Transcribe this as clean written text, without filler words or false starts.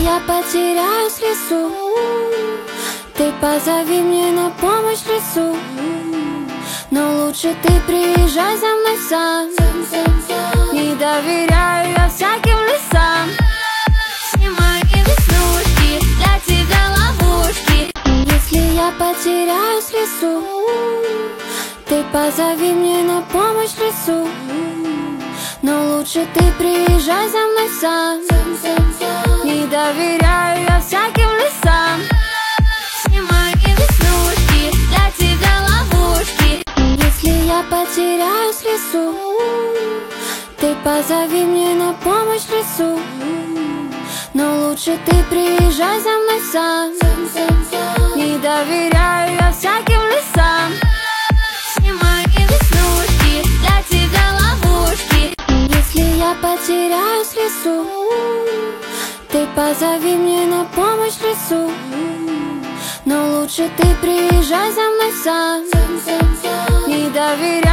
я потеряюсь в лесу, ты позови мне на помощь в лесу. Но лучше ты приезжай за мной сам. Не доверяю я всяким лесам. Все мои веснушки, для тебя ловушки. И если я потеряюсь в лесу, ты позови мне на помощь в лесу. Но лучше ты приезжай за мной сам. Не доверяю я всяким лесам. Все мои веснушки, для тебя ловушки. И если я потеряюсь в лесу, ты позови мне на помощь в лесу. Но лучше ты приезжай за мной сам. Не доверяю я всяким лесам. Все мои веснушки, для тебя ловушки. И если я потеряюсь в лесу, ты позови мне на помощь в лесу. Но лучше ты приезжай за мной сам. Не доверяю